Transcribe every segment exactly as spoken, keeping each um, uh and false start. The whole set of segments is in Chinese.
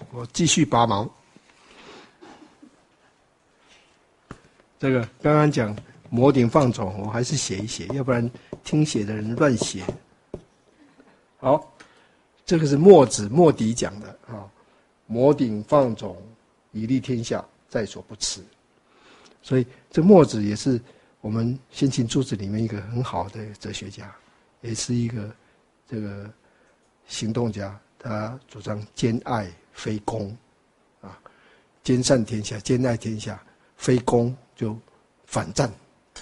我继续拔毛。这个刚刚讲摩顶放踵，我还是写一写，要不然听写的人乱写。好，这个是墨子墨翟讲的啊，摩顶放踵，以利天下，在所不辞。所以这墨子也是我们先秦诸子里面一个很好的哲学家，也是一个这个行动家。他主张兼爱非攻，啊，兼善天下，兼爱天下，非攻就反战。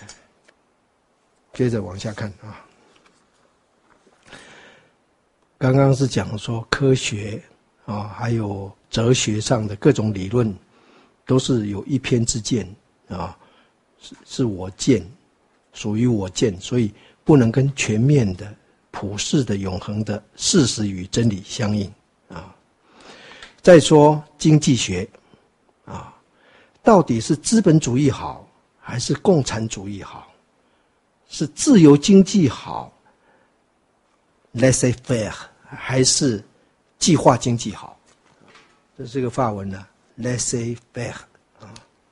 接着往下看啊，刚刚是讲说科学啊，还有哲学上的各种理论，都是有一偏之见啊，是是我见，属于我见，所以不能跟全面的、普世的、永恒的事实与真理相应啊。再说经济学啊，到底是资本主义好，还是共产主义好？是自由经济好 ，laissez-faire， 还是计划经济好？这是个法文呢 ，laissez-faire 啊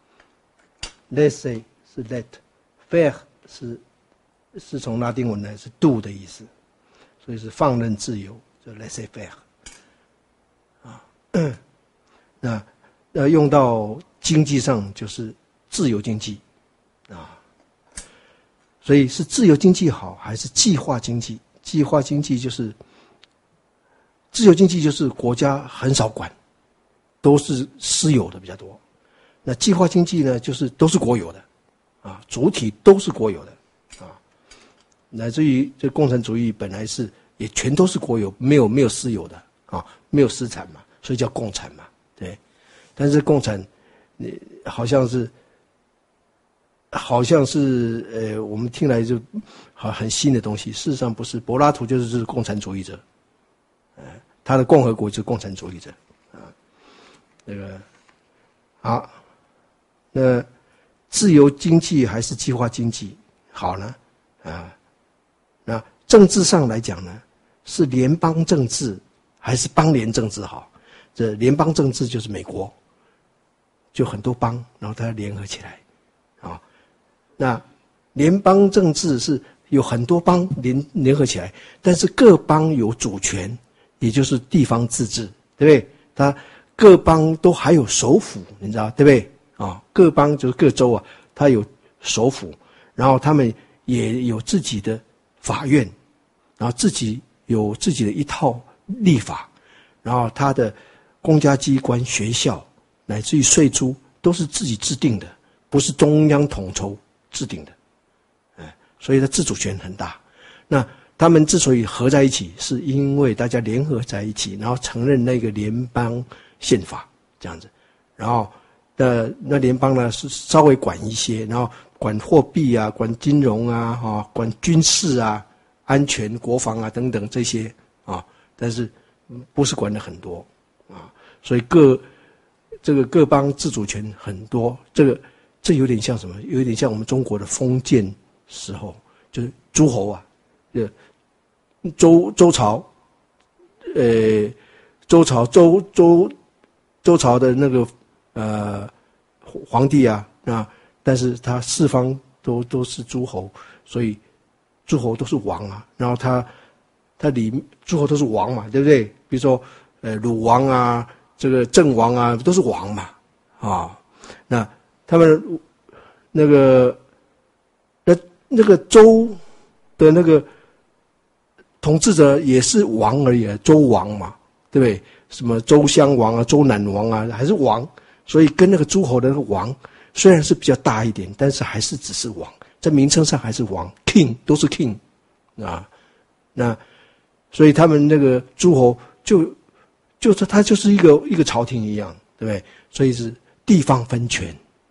，laissez 是 let，faire 是是从拉丁文来是 do 的意思，所以是放任自由，就 laissez-faire 啊。那呃用到经济上就是自由经济啊。所以是自由经济好还是计划经济？计划经济就是自由经济，就是国家很少管，都是私有的比较多。那计划经济呢，就是都是国有的，啊，主体都是国有的，啊，乃至于这共产主义本来是也全都是国有，没有没有私有的啊，没有私产嘛，所以叫共产嘛，对。但是共产，你好像是。好像是呃，我们听来就好很新的东西，事实上不是。柏拉图就是共产主义者，呃，他的共和国就是共产主义者啊。那个好，那自由经济还是计划经济好呢？啊，那政治上来讲呢，是联邦政治还是邦联政治好？这联邦政治就是美国，就很多邦，然后它联合起来。那联邦政治是有很多邦联联合起来，但是各邦有主权，也就是地方自治，对不对？它各邦都还有首府，你知道对不对？啊、哦，各邦就是各州啊，它有首府，然后他们也有自己的法院，然后自己有自己的一套立法，然后它的公家机关、学校乃至于税租都是自己制定的，不是中央统筹制定的，哎，所以它自主权很大。那他们之所以合在一起，是因为大家联合在一起，然后承认那个联邦宪法这样子。然后，那那联邦呢是稍微管一些，然后管货币啊，管金融啊，哈，管军事啊、安全、国防啊等等这些啊，但是不是管的很多啊，所以各这个各邦自主权很多，这个。这有点像什么？有点像我们中国的封建时候，就是诸侯啊，呃，周周朝，呃，周朝周周周朝的那个呃皇帝啊啊，但是他四方都都是诸侯，所以诸侯都是王啊。然后他他里诸侯都是王嘛，对不对？比如说呃鲁王啊，这个郑王啊，都是王嘛啊，那。他们那个那那个州的那个统治者也是王而已，州王嘛，对不对？什么州襄王啊、州赧王啊，还是王，所以跟那个诸侯的那个王虽然是比较大一点，但是还是只是王，在名称上还是王 ，king 都是 king 啊。那所以他们那个诸侯就就是他就是一个一个朝廷一样，对不对？所以是地方分权。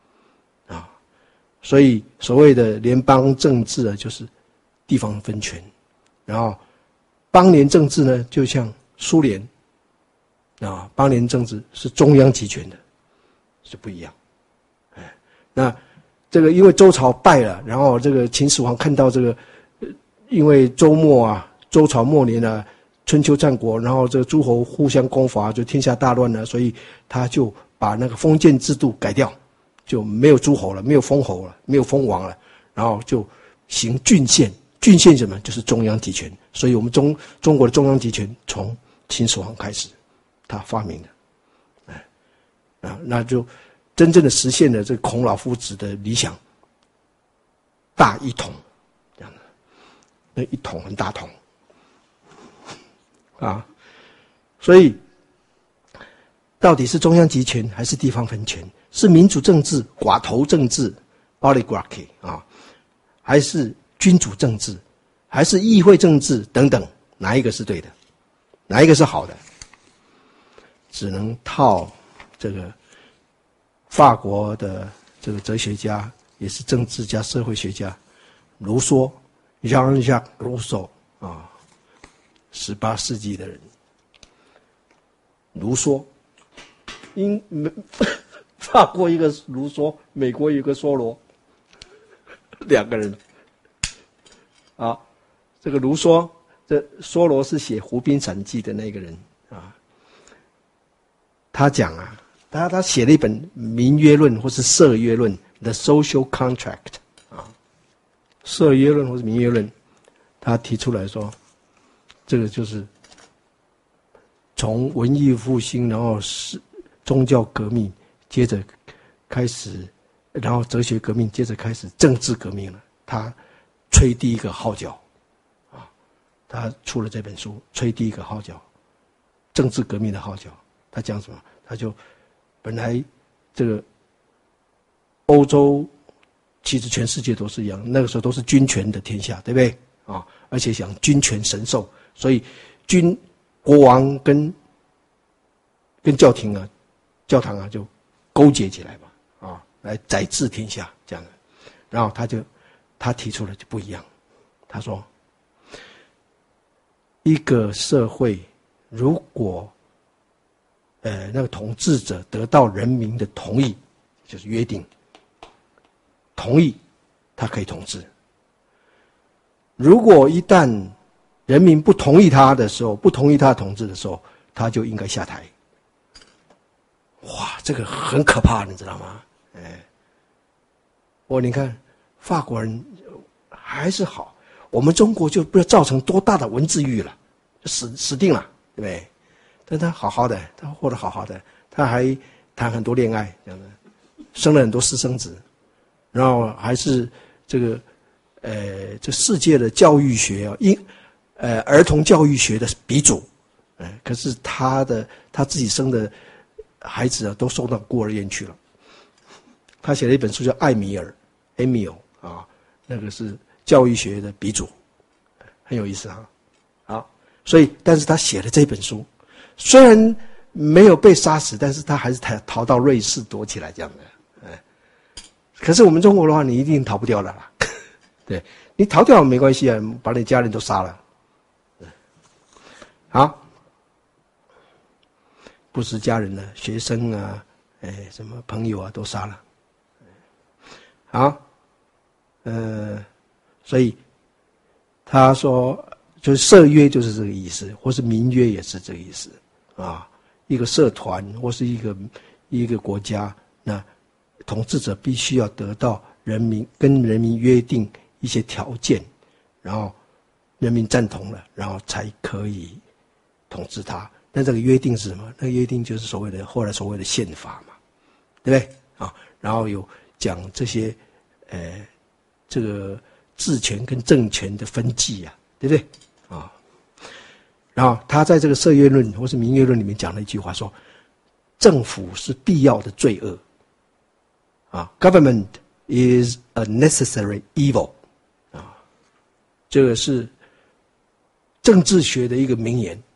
所以所谓的联邦政治啊，就是地方分权，然后邦联政治呢，就像苏联啊，邦联政治是中央集权的，是不一样。哎，那这个因为周朝败了，然后这个秦始皇看到这个，因为周末啊，周朝末年啊， 春秋战国，然后这个诸侯互相攻伐，就天下大乱了，所以他就把那个封建制度改掉，就没有诸侯了，没有封侯了，没有封王了，然后就行郡县。郡县什么？就是中央集权。所以我们中中国的中央集权从秦始皇开始，他发明的，哎，啊，那就真正的实现了这个孔老夫子的理想，大一统，这样的，那一统很大统，啊，所以到底是中央集权还是地方分权？是民主政治、寡头政治 （oligarchy） 啊，还是君主政治，还是议会政治等等，哪一个是对的？哪一个是好的？只能套这个法国的这个哲学家，也是政治家、社会学家卢梭 （Jean-Jacques Rousseau） 啊，十八世纪的人。卢梭，英法国一个卢梭，美国有个梭罗，两个人。啊，这个卢梭，这梭罗是写《湖滨散记》的那个人啊。他讲啊，他他写了一本《民约论》或是《社约论》（The Social Contract） 啊，《社约论》或是《民约论》，他提出来说，这个就是从文艺复兴，然后是宗教革命，接着开始，然后哲学革命，接着开始政治革命了。他吹第一个号角，啊，他出了这本书，吹第一个号角，政治革命的号角。他讲什么？他就本来这个欧洲，其实全世界都是一样，那个时候都是君权的天下，对不对？啊，而且讲君权神授，所以君国王跟跟教廷啊、教堂啊就勾结起来嘛，啊，来宰治天下这样的。然后他就。他提出了就不一样，他说，一个社会如果，呃，那个统治者得到人民的同意，就是约定，同意，他可以统治。如果一旦人民不同意他的时候，不同意他统治的时候，他就应该下台。哇，这个很可怕，你知道吗？哎，我你看。法国人还是好，我们中国就不知道造成多大的文字狱了，死死定了，对不对？但他好好的，他活得好好的，他还谈很多恋爱，这样的，生了很多私生子，然后还是这个，呃，这世界的教育学啊，因呃儿童教育学的鼻祖，呃，可是他的他自己生的孩子啊，都送到孤儿院去了。他写了一本书叫《艾米尔》（Emile）。啊，那个是教育学的鼻祖，很有意思啊。好，所以，但是他写了这本书，虽然没有被杀死，但是他还是逃逃到瑞士躲起来这样的。哎，可是我们中国的话，你一定逃不掉了啦。对，你逃掉没关系啊，把你家人都杀了。好，不是家人呢，学生啊，哎，什么朋友啊，都杀了。好。呃，所以他说，就是社约就是这个意思，或是民约也是这个意思啊。一个社团或是一个一个国家，那统治者必须要得到人民跟人民约定一些条件，然后人民赞同了，然后才可以统治他。那这个约定是什么？那个约定就是所谓的后来所谓的宪法嘛，对不对啊？然后有讲这些呃。这个治权跟政权的分际啊，对不对啊？然后他在这个社约论或是民约论里面讲了一句话说，政府是必要的罪恶啊 ，Government is a necessary evil 啊，这个是政治学的一个名言。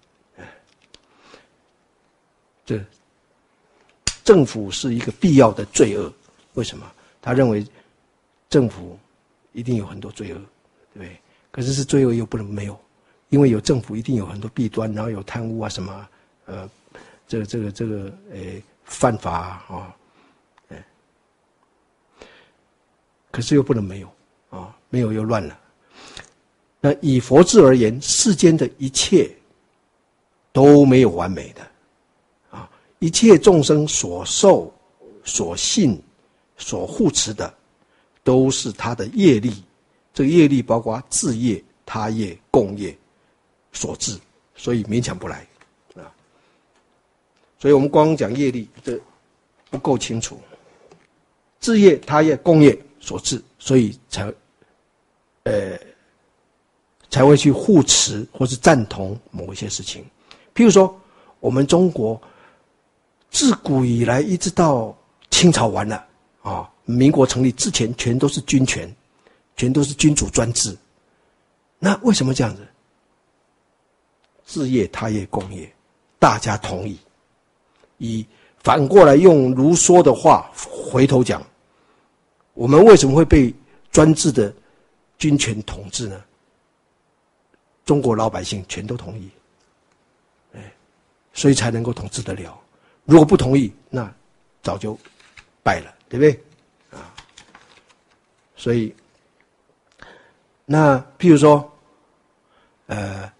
这政府是一个必要的罪恶，为什么？他认为政府一定有很多罪恶，对不对？可是是罪恶又不能没有，因为有政府一定有很多弊端，然后有贪污啊什么，呃，这个这个这个，诶，犯法啊，哎，可是又不能没有啊，没有又乱了。那以佛治而言，世间的一切都没有完美的啊！一切众生所受、所信、所护持的，都是他的业力。这个业力包括自业、他业、共业所致，所以勉强不来啊。所以我们光讲业力，这不够清楚。自业、他业、共业所致，所以才呃才会去护持或是赞同某一些事情。譬如说，我们中国自古以来一直到清朝完了啊，民国成立之前，全都是军权，全都是君主专制。那为什么这样子？自业、他业、共业，大家同意。以反过来用卢梭的话回头讲，我们为什么会被专制的军权统治呢？中国老百姓全都同意，哎，所以才能够统治得了。如果不同意，那早就败了，对不对？啊，所以，那譬如说，呃，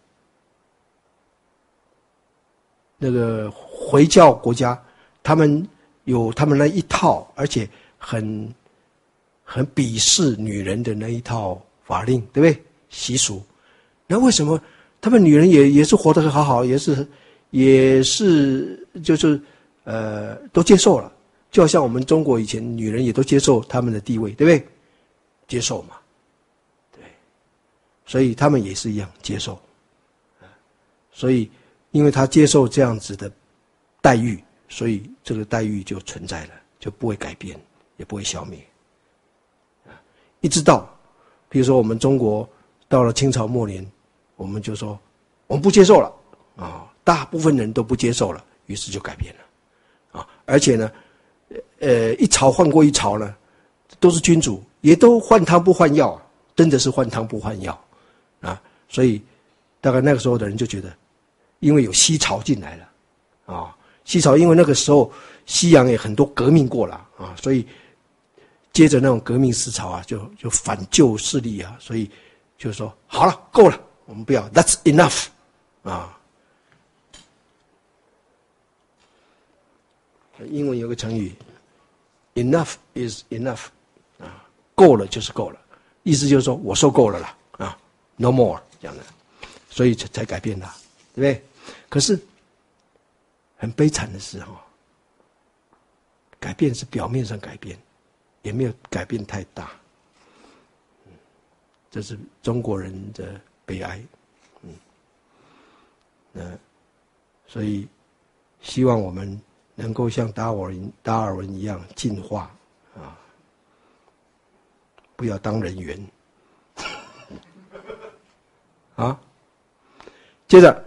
那个回教国家，他们有他们那一套，而且很很鄙视女人的那一套法令，对不对？习俗。那为什么他们女人也也是活得很好好，也是也是就是呃都接受了，就好像我们中国以前女人也都接受他们的地位，对不对？接受嘛，对，所以他们也是一样接受，所以因为他接受这样子的待遇，所以这个待遇就存在了，就不会改变，也不会消灭，一直到比如说我们中国到了清朝末年。我们就说我们不接受了啊，大部分人都不接受了，于是就改变了啊，而且呢，呃，一朝换过一朝呢，都是君主，也都换汤不换药，真的是换汤不换药啊，所以大概那个时候的人就觉得，因为有西朝进来了啊，西朝因为那个时候西洋也很多革命过了啊，所以接着那种革命思潮啊，就就反旧势力啊，所以就说好了，够了。我们不要 ，That's enough， 啊。英文有个成语 ，enough is enough， 啊，够了就是够了，意思就是说我受够了啦，啊 ，no more 这样的，所以才才改变它，对不对？可是很悲惨的是哈，改变是表面上改变，也没有改变太大，这是中国人的。悲哀，嗯，那所以希望我们能够像达尔文达尔文一样进化啊，不要当人猿啊。接着，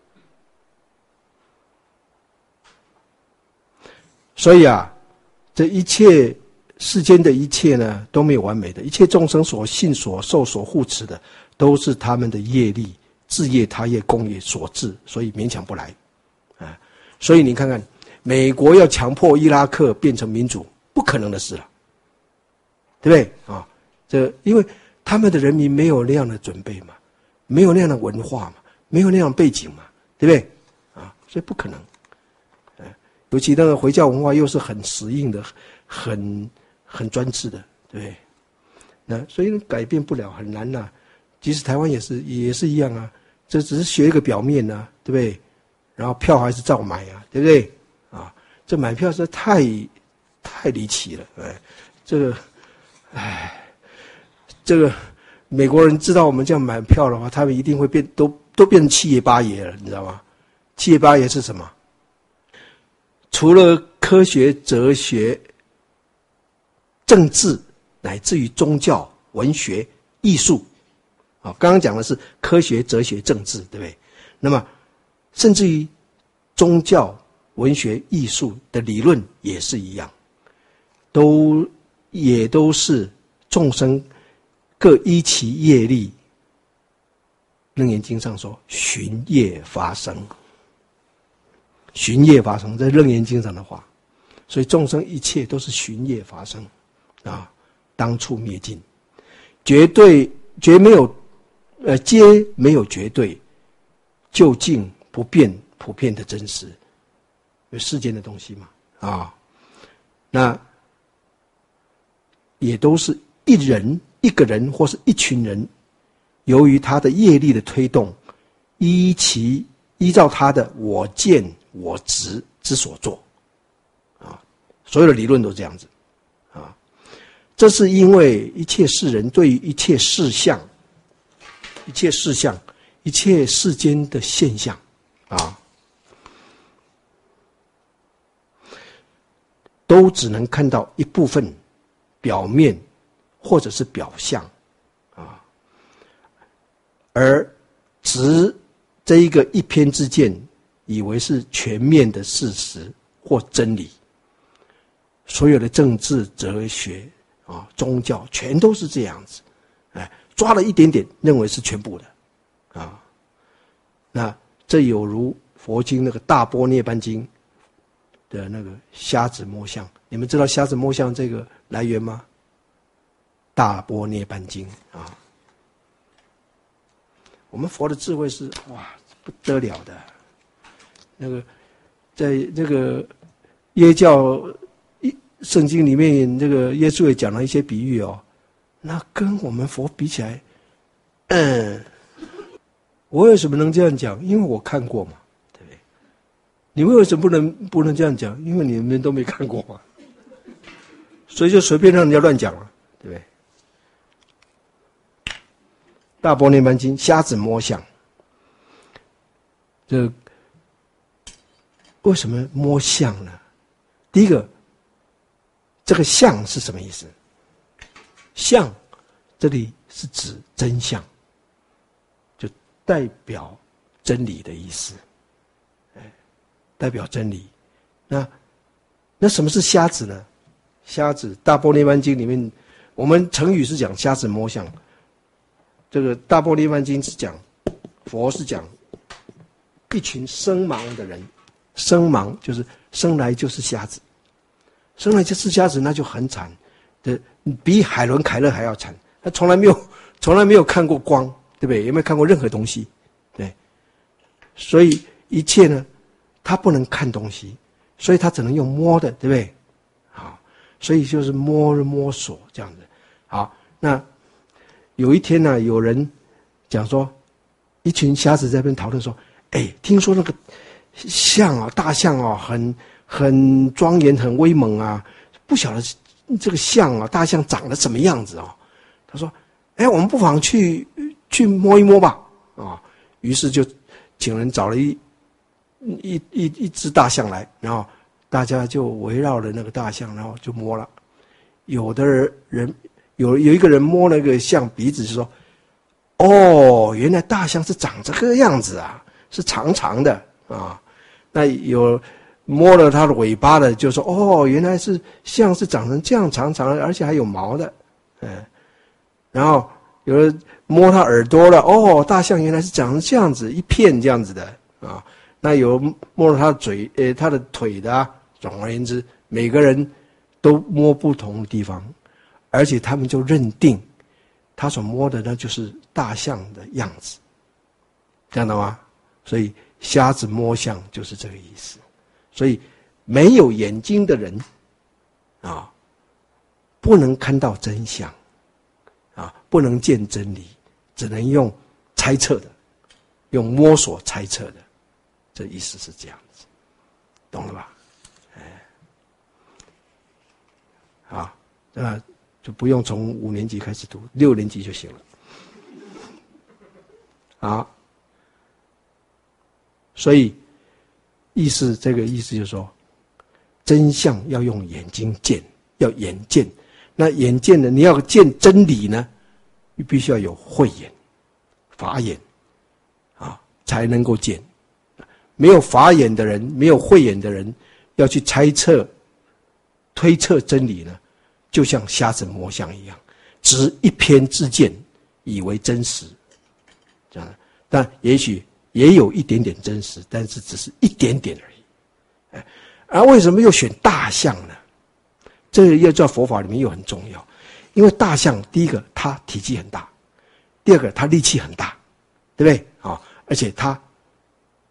所以啊，这一切世间的一切呢都没有完美的，一切众生所信、所受、所护持的。都是他们的业力、自业、他业、共业所致，所以勉强不来，啊，所以你看看，美国要强迫伊拉克变成民主，不可能的事了，对不对啊？这因为他们的人民没有那样的准备嘛，没有那样的文化嘛，没有那样的背景嘛，对不对？啊，所以不可能，啊，尤其那个回教文化又是很死硬的，很很专制的，对不对？那所以改变不了，很难呐，啊。即使台湾也是也是一样啊，这只是学一个表面啊，对不对？然后票还是照买啊，对不对？啊，这买票是太太离奇了，哎，这个，哎，这个美国人知道我们这样买票的话，他们一定会变都都变成七爷八爷了，你知道吗？七爷八爷是什么？除了科学、哲学、政治，乃至于宗教、文学、艺术。啊，刚刚讲的是科学、哲学、政治，对不对？那么，甚至于宗教、文学、艺术的理论也是一样，都也都是众生各依其业力。楞严经上说，循业发生，循业发生，在楞严经上的话，所以众生一切都是循业发生，啊，当处灭尽，绝对绝没有。呃，皆没有绝对，究竟不变普遍的真实，有世间的东西嘛啊，那也都是一人一个人或是一群人，由于他的业力的推动，依其依照他的我见我执之所做啊，所有的理论都这样子啊。这是因为一切世人对于一切事项、一切事项、一切世间的现象啊，都只能看到一部分表面或者是表象啊，而执这一个一偏之见，以为是全面的事实或真理。所有的政治、哲学啊、宗教全都是这样子，哎，抓了一点点，认为是全部的，啊，那这有如佛经那个大般涅槃经的那个瞎子摸象，你们知道瞎子摸象这个来源吗？大般涅槃经啊，我们佛的智慧是哇不得了的，那个在这个耶教圣经里面，这个耶稣也讲了一些比喻哦，那跟我们佛比起来，嗯，我为什么能这样讲？因为我看过嘛，对不对？你们为什么不能不能这样讲？因为你们都没看过嘛，所以就随便让人家乱讲了，对不对？大般涅槃经，瞎子摸象，这为什么摸象呢？第一个。这个相是什么意思？相这里是指真相，就代表真理的意思，哎，代表真理。那那什么是瞎子呢？瞎子，大般涅槃经里面，我们成语是讲瞎子摸象，这个大般涅槃经是讲，佛是讲一群生盲的人，生盲就是生来就是瞎子。生来就是瞎子，那就很惨的，比海伦凯勒还要惨。他从来没有，从来没有看过光，对不对？有没有看过任何东西？对，所以一切呢，他不能看东西，所以他只能用摸的，对不对？好，所以就是摸摸索这样子。好，那有一天呢，有人讲说，一群瞎子在那边讨论说，哎，听说那个象啊，大象啊，很。很庄严，很威猛啊！不晓得这个象啊，大象长得什么样子啊？他说：“哎，我们不妨去去摸一摸吧。”啊，于是就请人找了一一一一只大象来，然后大家就围绕着那个大象，然后就摸了。有的人有有一个人摸那个象鼻子，就说：“哦，原来大象是长这个样子啊，是长长的啊。”那有。摸了它的尾巴的，就说：“哦，原来是象是长成这样长长的，而且还有毛的。”嗯，然后有人摸它耳朵了，哦，大象原来是长成这样子，一片这样子的啊。那有摸了它的嘴，呃，它的腿的啊。总而言之，每个人都摸不同的地方，而且他们就认定他所摸的呢就是大象的样子，这样的吗？所以瞎子摸象就是这个意思。所以，没有眼睛的人，啊，不能看到真相，啊，不能见真理，只能用猜测的，用摸索猜测的，这意思是这样子，懂了吧？哎，好，那就不用从五年级开始读，六年级就行了。好，所以。意思这个意思就是说，真相要用眼睛见，要眼见。那眼见呢，你要见真理呢，你必须要有慧眼、法眼，啊，才能够见。没有法眼的人，没有慧眼的人，要去猜测、推测真理呢，就像瞎子摸象一样，执一偏之见，以为真实。这样，但也许。也有一点点真实，但是只是一点点而已。哎，而为什么又选大象呢？这个要在佛法里面又很重要，因为大象第一个它体积很大，第二个它力气很大，对不对？啊，而且它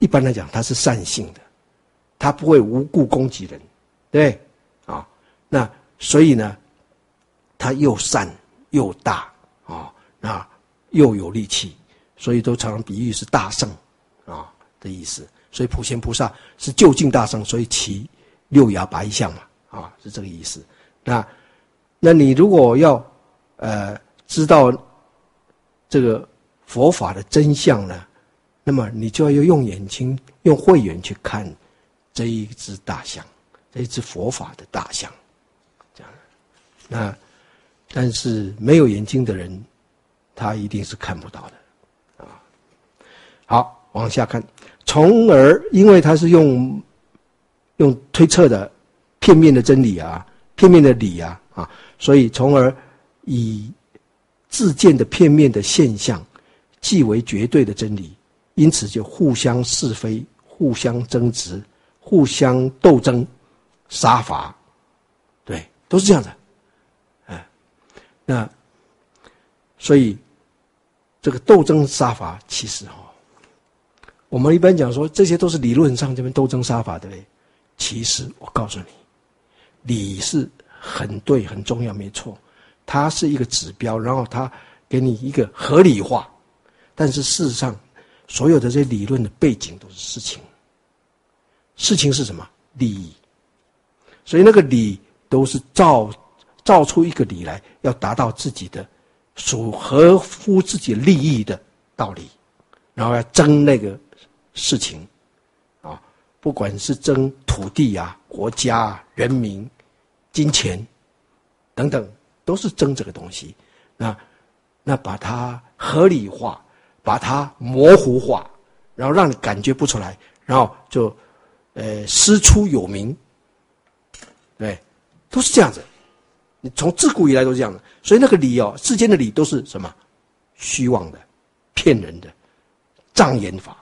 一般来讲它是善性的，它不会无故攻击人，对，啊，那所以呢，它又善又大啊，那又有力气，所以都常常比喻是大圣啊的意思。所以普贤菩萨是究竟大圣，所以其六牙拔一相嘛，啊，是这个意思。那那你如果要呃知道这个佛法的真相呢，那么你就要用眼睛、用慧眼去看这一只大象，这一只佛法的大象，这样。那但是没有眼睛的人，他一定是看不到的，啊。好，往下看，从而因为他是用用推测的片面的真理啊，片面的理啊，啊，所以从而以自见的片面的现象，即为绝对的真理，因此就互相是非，互相争执，互相斗争，杀伐，对，都是这样的，哎，那所以这个斗争杀伐，其实哈、哦，我们一般讲说这些都是理论上这边斗争杀伐，对不对？其实我告诉你，理是很对很重要，没错，它是一个指标，然后它给你一个合理化，但是事实上所有的这些理论的背景都是事情，事情是什么？利益，所以那个理都是造造出一个理来，要达到自己的属合乎自己利益的道理，然后要争那个事情啊，不管是争土地啊、国家啊、人民、金钱等等，都是争这个东西。那那把它合理化，把它模糊化，然后让你感觉不出来，然后就呃师出有名，对，都是这样子。你从自古以来都是这样的，所以那个理哦，世间的理都是什么？虚妄的、骗人的、障眼法。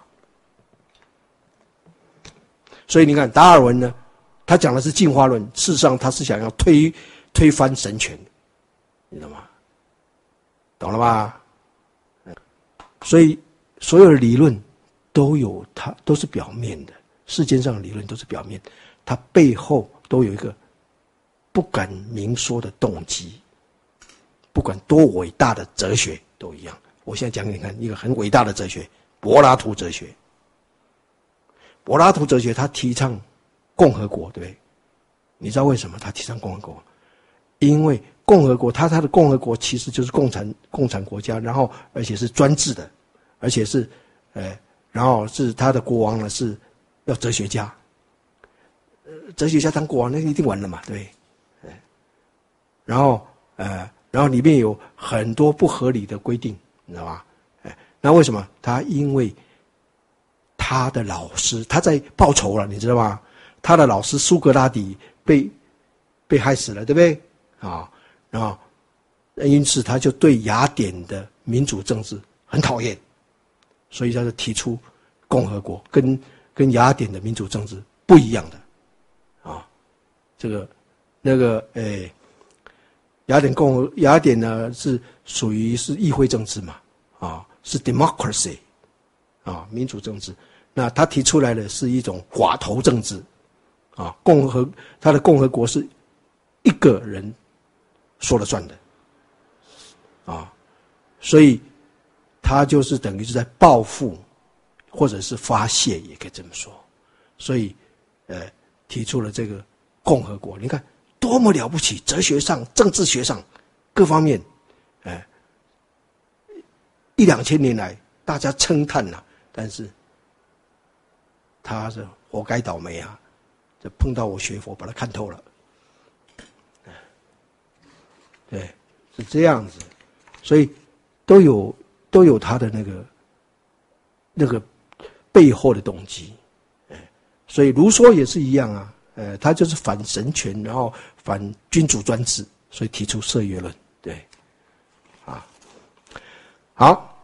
所以你看达尔文呢，他讲的是进化论，事实上他是想要推推翻神权，你懂吗？懂了吧？所以所有的理论都有它都是表面的，世间上的理论都是表面，它背后都有一个不敢明说的动机。不管多伟大的哲学都一样。我现在讲给你看一个很伟大的哲学，柏拉图哲学。柏拉图哲学他提倡共和国，对不对？你知道为什么他提倡共和国？因为共和国，他他的共和国其实就是共产共产国家，然后而且是专制的，而且是，呃，然后是他的国王呢是要哲学家，呃，哲学家当国王那一定完了嘛，对不对？然后呃，然后里面有很多不合理的规定，你知道吧？哎，那为什么？他因为他的老师他在报仇了，你知道吗？他的老师苏格拉底被被害死了，对不对？啊，然后因此他就对雅典的民主政治很讨厌，所以他就提出共和国，跟跟雅典的民主政治不一样的啊。这个那个诶，雅典共和雅典呢是属于是议会政治嘛，啊，是 democracy 啊，民主政治。那他提出来的是一种寡头政治啊，共和他的共和国是一个人说了算的啊，所以他就是等于是在报复或者是发泄，也可以这么说。所以呃提出了这个共和国，你看多么了不起，哲学上政治学上各方面呃一两千年来大家称叹了，但是他是活该倒霉啊，就碰到我学佛把他看透了。对，是这样子，所以都有都有他的那个那个背后的动机，哎，所以卢梭也是一样啊，呃，他就是反神权，然后反君主专制，所以提出色乐论，对，啊，好，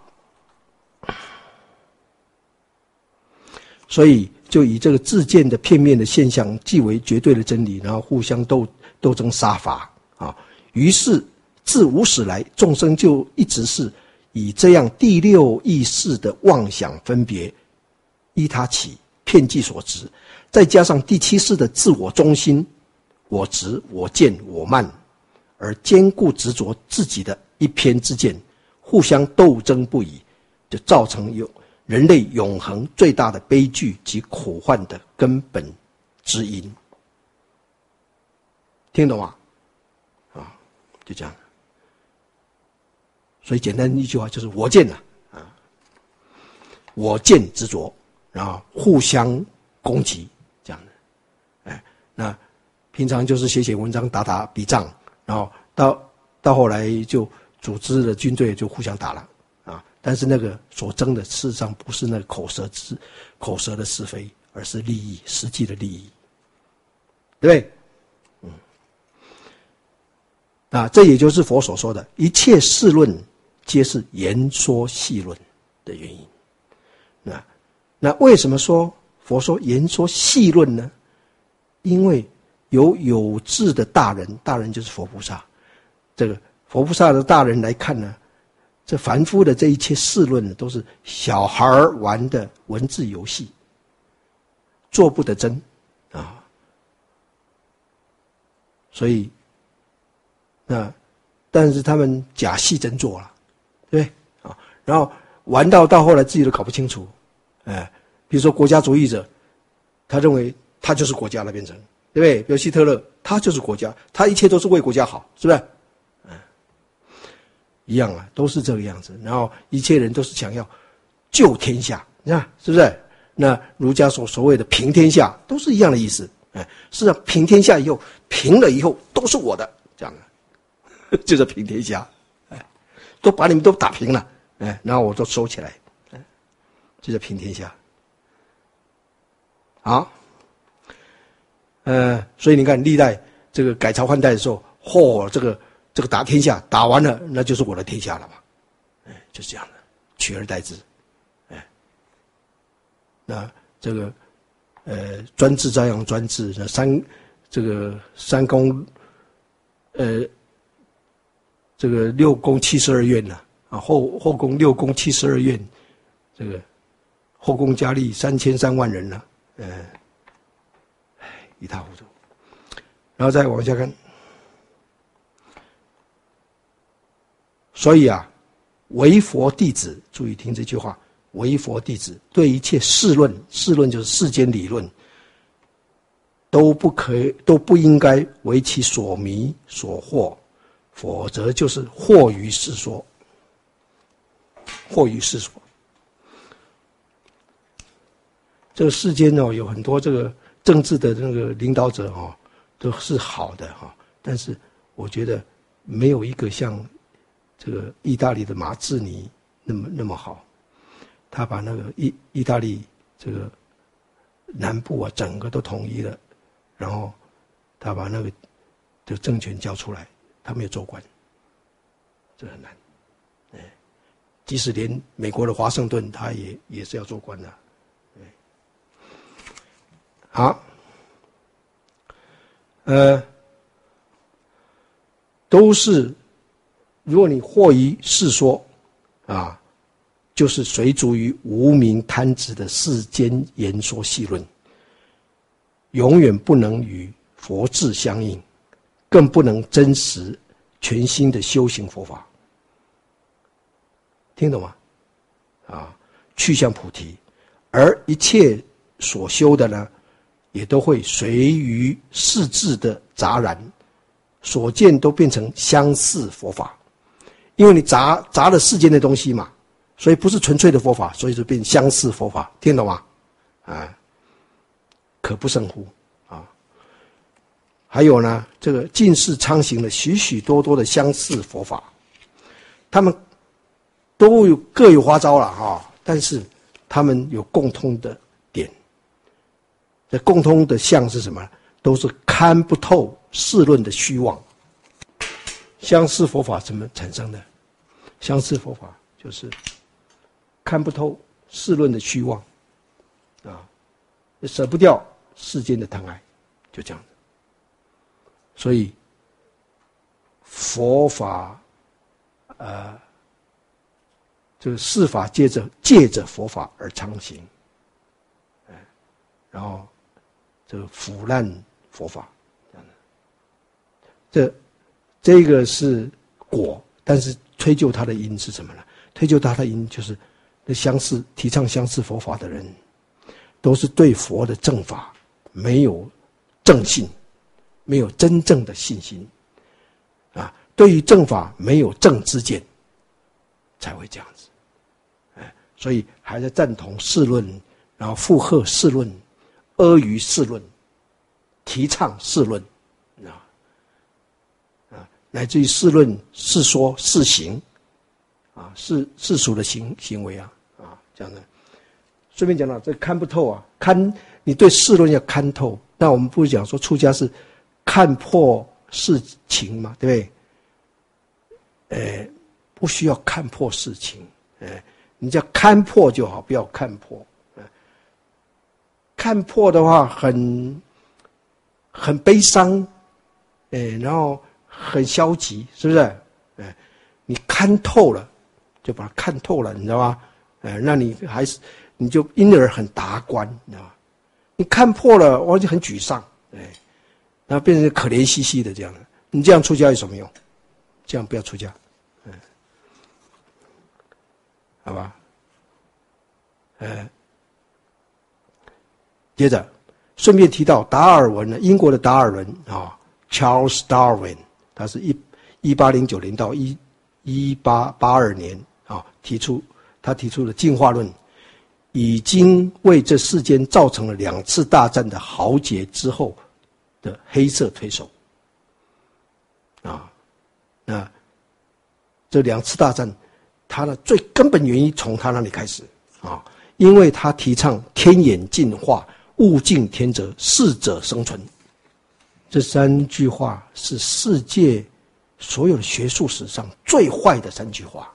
所以就以这个自见的片面的现象，即为绝对的真理，然后互相斗斗争杀伐啊。于是自无始来，众生就一直是以这样第六意识的妄想分别， 依他起，遍计所执，再加上第七世的自我中心、我执、我见、我慢，而坚固执着自己的一偏之见，互相斗争不已，就造成有人类永恒最大的悲剧及苦患的根本之因。听懂吗？啊，就这样。所以简单一句话就是我见了啊，我见执着，然后互相攻击这样的。哎，那平常就是写写文章、打打笔仗，然后到到后来就组织了军队就互相打了啊。但是那个所争的事实上不是那个口舌之口舌的是非，而是利益，实际的利益，对不对？嗯，啊，这也就是佛所说的一切事论皆是言说戏论的原因。那那为什么说佛说言说戏论呢？因为有有志的大人，大人就是佛菩萨，这个佛菩萨的大人来看呢，这凡夫的这一切事论呢，都是小孩玩的文字游戏，做不得真啊。所以那但是他们假戏真做了，对不对啊？然后玩到到后来自己都搞不清楚，哎，比如说国家主义者，他认为他就是国家了，变成对不对？比如希特勒，他就是国家，他一切都是为国家好，是不是？嗯，一样啊，都是这个样子。然后一切人都是想要救天下，你看是不是？那儒家所所谓的平天下，都是一样的意思。哎，事实上平天下以后，平了以后都是我的，这样的，就是平天下。哎，都把你们都打平了，哎，然后我都收起来，哎，这叫平天下。好，呃，所以你看历代这个改朝换代的时候，嚯、哦，这个这个打天下打完了，那就是我的天下了嘛，哎，就是这样的，取而代之，哎，那这个呃专制照样专制，那三这个三公，呃，这个六宫七十二院呢、啊，啊后后宫六宫七十二院，这个后宫佳丽三千三万人呢、啊。呃，一塌糊涂，然后再往下看。所以啊，为佛弟子，注意听这句话，为佛弟子对一切事论，事论就是世间理论，都不可以，都不应该为其所迷所惑，否则就是惑于世说，惑于世说。这个世间哦，有很多这个政治的那个领导者哦，都是好的哈，但是我觉得没有一个像这个意大利的马志尼那么那么好。他把那个意意大利这个南部啊，整个都统一了，然后他把那个的政权交出来，他没有做官，这很难。哎，即使连美国的华盛顿，他也也是要做官的。好，呃，都是，如果你惑于世说，啊，就是随逐于无明贪执的世间言说戏论，永远不能与佛智相应，更不能真实全心的修行佛法。听懂吗？啊，去向菩提，而一切所修的呢，也都会随于世智的杂然，所见都变成相似佛法，因为你杂杂了世间的东西嘛，所以不是纯粹的佛法，所以就变相似佛法，听懂吗？啊，可不胜乎啊！还有呢，这个近世昌行了许许多多的相似佛法，他们都有各有花招了哈，但是他们有共通的点。这共通的相是什么？都是看不透世论的虚妄。相似佛法怎么产生的？相似佛法就是看不透世论的虚妄，啊，舍不掉世间的贪爱，就这样。所以佛法，呃，这个世法借着借着佛法而昌行。 然后这个腐烂佛法，这这个是果，但是推究它的因是什么呢？推究它的因就是那相似提倡相似佛法的人，都是对佛的正法没有正信，没有真正的信心啊，对于正法没有正知见，才会这样子。哎，所以还在赞同世论，然后附和世论，阿谀世论，提倡世论啊啊，乃至于世论、世说、世行啊，世世俗的行行为啊啊，这样的。顺便讲到这看不透啊，看你对世论要看透。那我们不是讲说出家是看破世情嘛，对不对？呃，不需要看破世情，呃，你只要看破就好，不要看破。呃、看破的话很很悲伤，呃，然后很消极，是不是？呃，你看透了，就把它看透了，你知道吗？呃，那你还是。你就因而很达观，你知道吗？你看破了，我就很沮丧，哎，然后变成可怜兮兮的这样的。你这样出家有什么用？这样不要出家，嗯，好吧？呃，接着顺便提到达尔文呢，英国的达尔文啊 ，Charles Darwin， 他是一一八零九年到一一八八二年啊，提出他提出了进化论。已经为这世间造成了两次大战的豪杰之后的黑色推手啊，那这两次大战，它的最根本原因从他那里开始啊，因为他提倡天演进化、物竞天择、适者生存，这三句话是世界所有的学术史上最坏的三句话。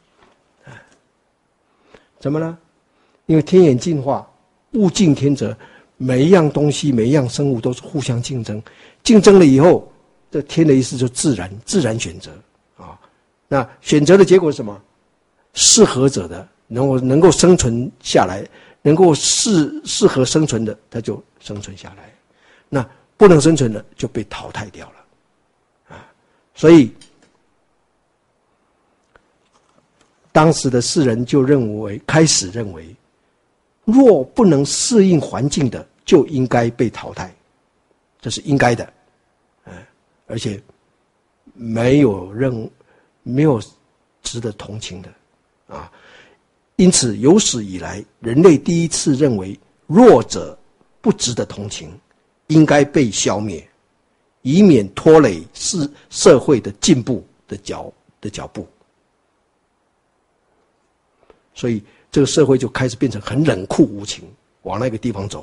怎么呢？因为天演进化，物竞天择，每一样东西、每一样生物都是互相竞争，竞争了以后，这天的意思就自然，自然选择啊。那选择的结果是什么？适合者的能够能够生存下来，能够适适合生存的，它就生存下来；那不能生存的就被淘汰掉了啊。所以当时的世人就认为，开始认为。若不能适应环境的，就应该被淘汰，这是应该的，嗯，而且没有任没有值得同情的，啊，因此有史以来，人类第一次认为弱者不值得同情，应该被消灭，以免拖累社社会的进步的脚的脚步，所以。这个社会就开始变成很冷酷无情，往那个地方走。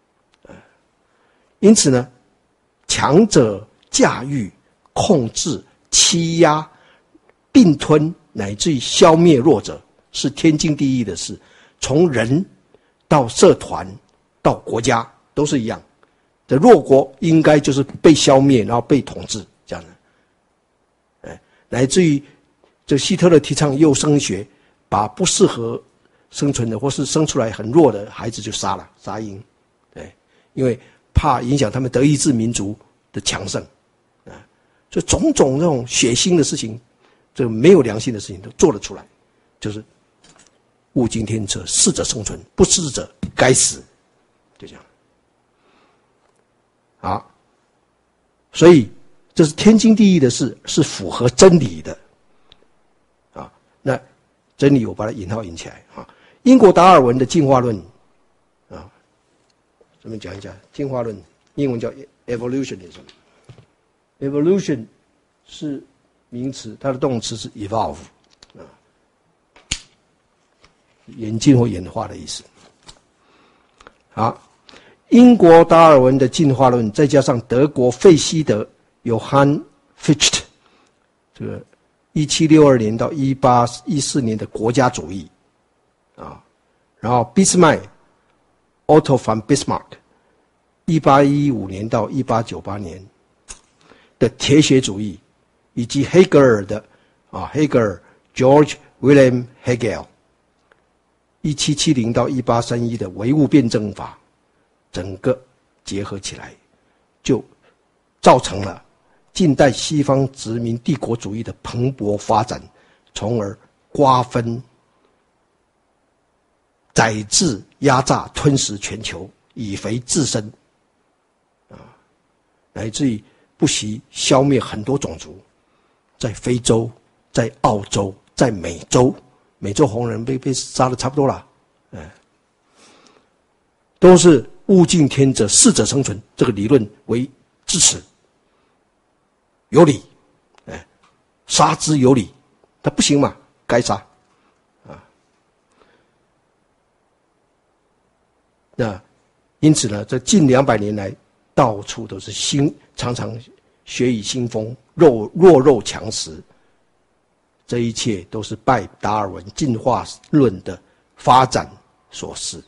因此呢，强者驾驭、控制、欺压、并吞，乃至于消灭弱者，是天经地义的事。从人到社团到国家都是一样。这弱国应该就是被消灭，然后被统治这样的。哎，乃至于这希特勒提倡优生学，把不适合生存的或是生出来很弱的孩子就杀了，杀婴，对，因为怕影响他们德意志民族的强盛，啊，所以种种这种血腥的事情，这个没有良心的事情都做得出来，就是物竞天择，适者生存，不适者该死，就这样。好，所以这是天经地义的事，是符合真理的，啊，那真理我把它引号引起来啊。英国达尔文的进化论啊，咱们讲一下进化论，英文叫 evolutionism。evolution 是名词，它的动词是 evolve 啊，演进或演化的意思。好，英国达尔文的进化论，再加上德国费希德 Johann Fichte 这个一七六二年到一八一四年的国家主义。啊，然后俾斯麦 Otto von Bismarck 一八一五年到一八九八年的铁血主义，以及黑格尔的啊黑格尔 George Wilhelm Hegel 一七七零到一八三一的唯物辩证法， 整个结合起来，就造成了近代西方殖民帝国主义的蓬勃发展，从而瓜分、宰制、压榨、吞噬全球，以肥自身，啊，乃至于不惜消灭很多种族，在非洲、在澳洲、在美洲，美洲红人被被杀的差不多了，哎，都是物竞天择、适者生存这个理论为支持，有理，哎，杀之有理，他不行嘛，该杀，啊，那因此呢，这近两百年来，到处都是新，常常血雨腥风，肉弱肉强食，这一切都是拜达尔文进化论的发展所赐。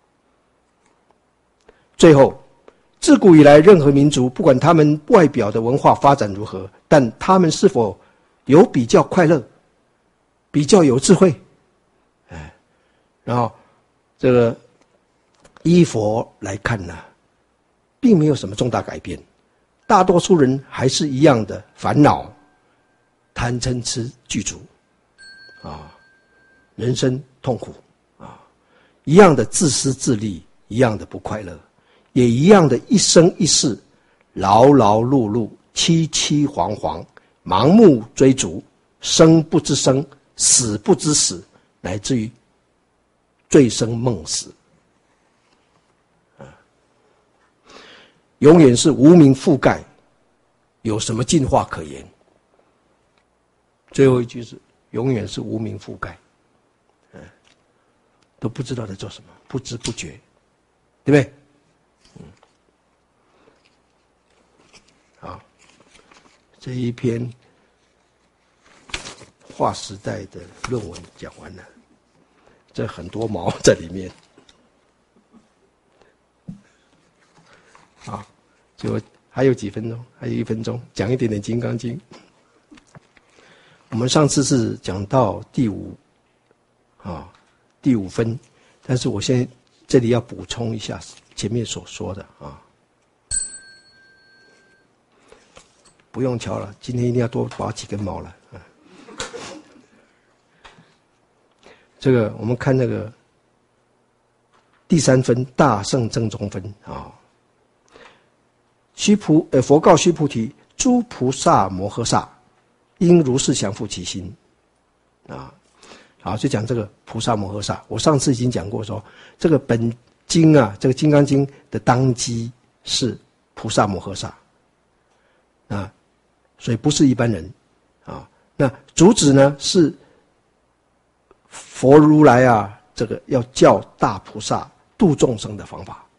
最后，自古以来，任何民族，不管他们外表的文化发展如何，但他们是否有比较快乐，比较有智慧，哎，然后这个依佛来看呢，并没有什么重大改变，大多数人还是一样的烦恼、贪嗔痴具足，啊，人生痛苦啊，一样的自私自利，一样的不快乐。也一样的一生一世，劳劳碌碌，凄凄惶惶，盲目追逐，生不知生，死不知死，乃至于醉生梦死，啊，永远是无明覆盖，有什么进化可言？最后一句是永远是无明覆盖，嗯，都不知道在做什么，不知不觉，对不对？这一篇划时代的论文讲完了，这很多毛在里面。好，就还有几分钟，还有一分钟，讲一点点《金刚经》。我们上次是讲到第五，啊，第五分，但是我现在这里要补充一下前面所说的啊。不用瞧了，今天一定要多拔几根毛了。啊、这个我们看那个第三分大圣正宗分啊。须菩呃，佛告须菩提：诸菩萨摩诃萨，应如是降伏其心。啊，好，就讲这个菩萨摩诃萨。我上次已经讲过说，这个本经啊，这个《金刚经》的当机是菩萨摩诃萨。啊。所以不是一般人，啊，那主旨呢是佛如来啊，这个要教大菩萨度众生的方法。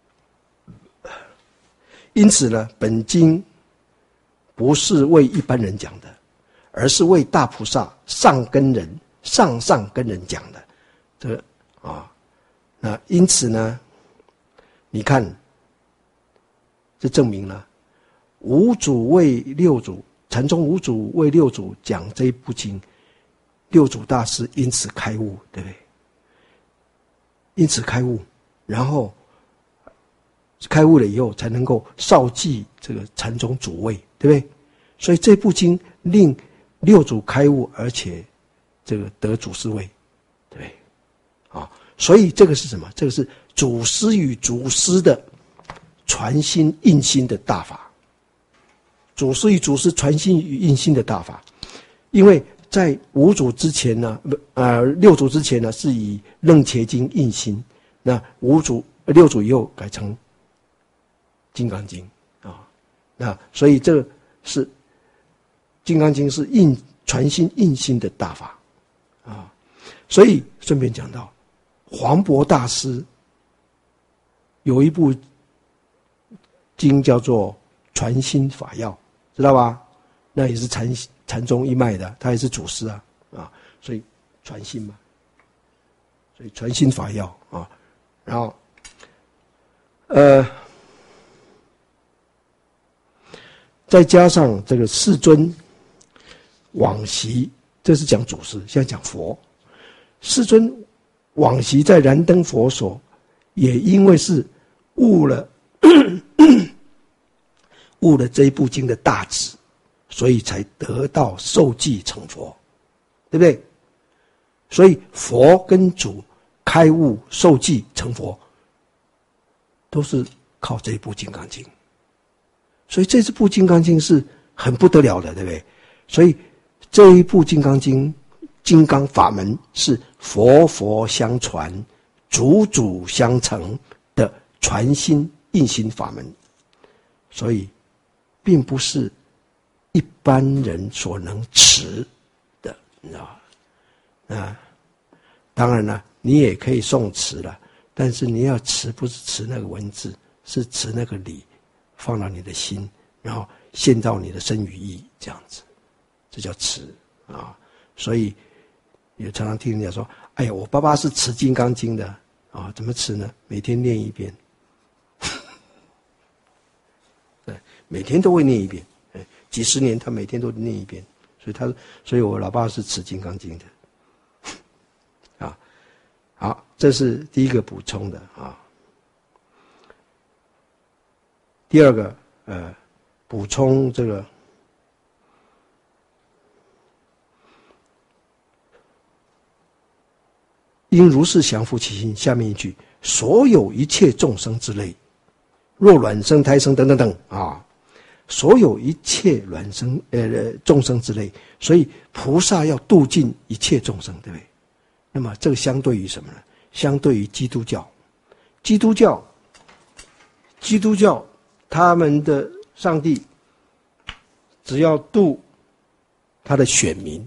因此呢，本经不是为一般人讲的，而是为大菩萨上根人、上上根人讲的。这个啊，那因此呢，你看，这证明了。五祖为六祖，禅宗五祖为六祖讲这一部经，六祖大师因此开悟，对不对？因此开悟，然后开悟了以后，才能够绍继这个禅宗主位，对不对？所以这部经令六祖开悟，而且这个得祖师位，对不对？啊，所以这个是什么？这个是祖师与祖师的传心印心的大法。祖师与祖师传心与印心的大法，因为在五祖之前呢，呃，六祖之前呢，是以楞伽经印心，那五祖、六祖以后改成金刚经啊，那所以这个是金刚经是印传心印心的大法啊，所以顺便讲到黄渤大师有一部经叫做《传心法要》。知道吧？那也是禅禅宗一脉的，他也是祖师啊，啊，所以传心嘛，所以传心法要啊，然后，呃，再加上这个世尊往昔，这是讲祖师，现在讲佛。世尊往昔在燃灯佛所，也因为是悟了悟了这一部经的大旨，所以才得到受记成佛，对不对？所以佛跟主开悟受记成佛，都是靠这一部《金刚经》。所以这部《金刚经》是很不得了的，对不对？所以这一部《金刚经》金刚法门是佛佛相传、祖祖相承的传心印心法门，所以并不是一般人所能持的，你知道吧？啊，当然了，你也可以诵持了，但是你要持不是持那个文字，是持那个理，放到你的心，然后现到你的身语意，这样子，这叫持啊。所以也常常听人家说：“哎呀，我爸爸是持《金刚经》的啊，怎么持呢？每天念一遍，对，每天都会念一遍，几十年他每天都念一遍，所以他，所以我老爸是持《金刚经》的。”啊，好，这是第一个补充的啊。第二个，呃，补充这个应如是降伏其心。下面一句：所有一切众生之类，若卵生、胎生等等等啊，所有一切卵生呃众生之类，所以菩萨要度尽一切众生，对不对？那么这个相对于什么呢？相对于基督教，基督教，基督教他们的上帝只要度他的选民，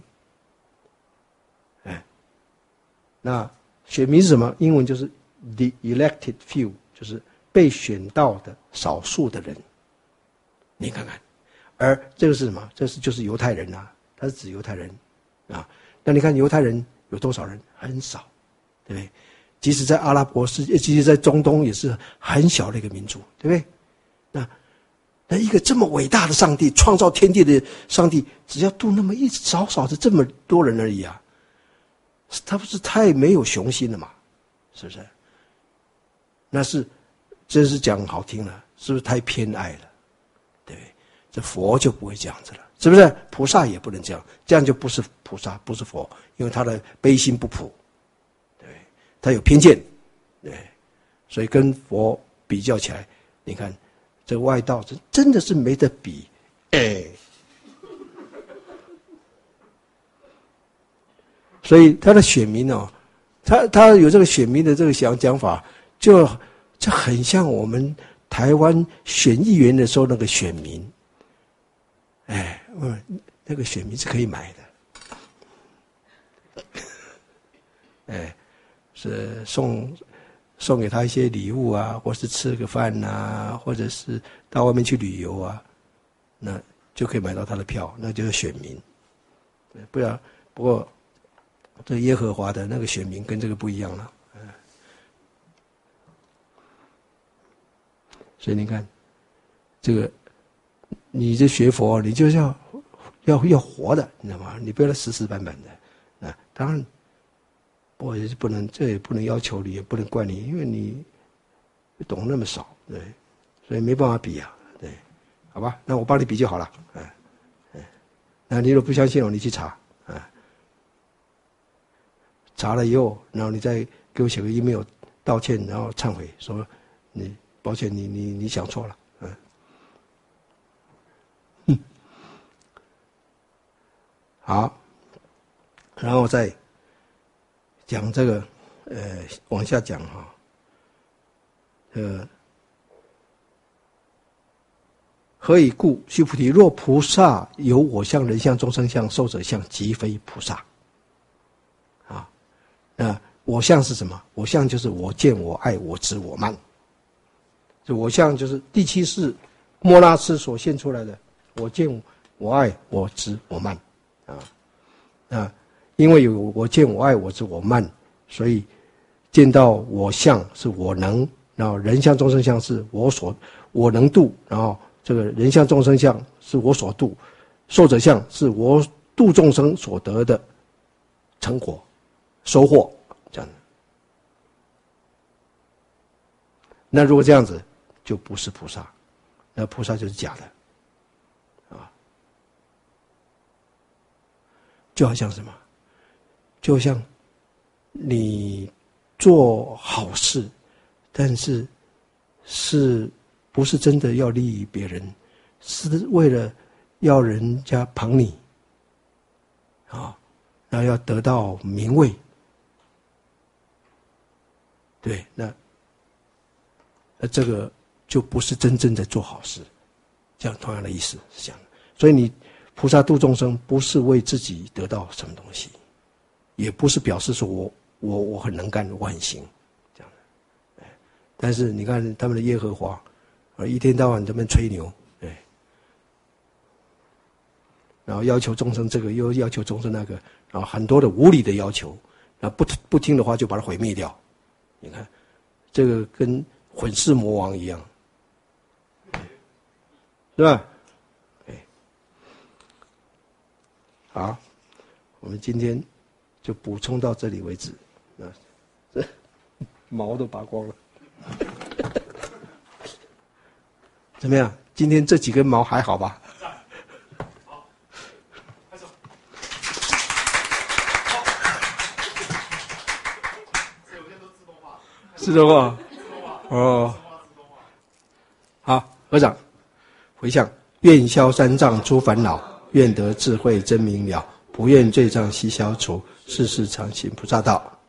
哎，那选民是什么？英文就是 the elected few， 就是被选到的少数的人。你看看，而这个是什么？这是就是犹太人啊，他是指犹太人啊。那你看犹太人有多少人？很少，对不对？即使在阿拉伯世界，即使在中东，也是很小的一个民族，对不对？那那一个这么伟大的上帝，创造天地的上帝，只要度那么一少少的这么多人而已啊，他不是太没有雄心了嘛？是不是？那是真是讲好听了，是不是太偏爱了？对不对？这佛就不会这样子了，是不是？菩萨也不能这样，这样就不是菩萨，不是佛，因为他的悲心不普，对，他有偏见，对，所以跟佛比较起来，你看这外道真真的是没得比，哎，所以他的选民哦，他他有这个选民的这个讲讲法，就就很像我们台湾选议员的时候那个选民。哎，嗯，那个选民是可以买的，哎，是送送给他一些礼物啊，或是吃个饭啊，或者是到外面去旅游啊，那就可以买到他的票，那就是选民。不然，不过这耶和华的那个选民跟这个不一样了，嗯，所以你看，这个。你这学佛，你就是要要要活的，你知道吗？你不要死死板板的啊！当然，我也是不能，这也不能要求你，也不能怪你，因为你懂那么少，对，所以没办法比啊，对，好吧？那我帮你比就好了，哎哎，那你如果不相信我，你去查啊，查了以后，然后你再给我写个 email 道歉，然后忏悔，说你抱歉，你你你想错了。好，然后再讲这个，呃，往下讲哈，呃，何以故？须菩提，若菩萨有我相、人相、众生相、寿者相，即非菩萨。啊，那我相是什么？我相就是我见、我爱、我执、我慢。这我相就是第七世莫那斯所现出来的，我见、我爱、我执、我慢。啊，啊，因为有我见、我爱、我执、我慢，所以见到我相是我能，然后人相、众生相是我所我能度，然后这个人相、众生相是我所度，寿者相是我度众生所得的成果、收获，这样的。 那如果这样子，就不是菩萨，那菩萨就是假的，啊，就好像什么，就像你做好事，但是是不是真的要利益别人，是为了要人家捧你，啊，然后要得到名位，对，那那这个就不是真正的做好事，这样同样的意思是这样的。所以你菩萨度众生，不是为自己得到什么东西，也不是表示说我我我很能干，我很行，这样的。但是你看他们的耶和华，啊，一天到晚这边吹牛，哎，然后要求众生这个，又要求众生那个，然后很多的无理的要求，然后不不听的话就把它毁灭掉。你看，这个跟混世魔王一样，是吧？哎，好，我们今天就补充到这里为止。啊，这毛都拔光了，怎么样？今天这几根毛还好吧？ 好，拍手。所以我现在都自动化。 自动化。 自动化。 哦。好，合掌，回向：愿消三障诸烦恼，愿得智慧真明了，不愿罪障悉消除，世世常行菩萨道。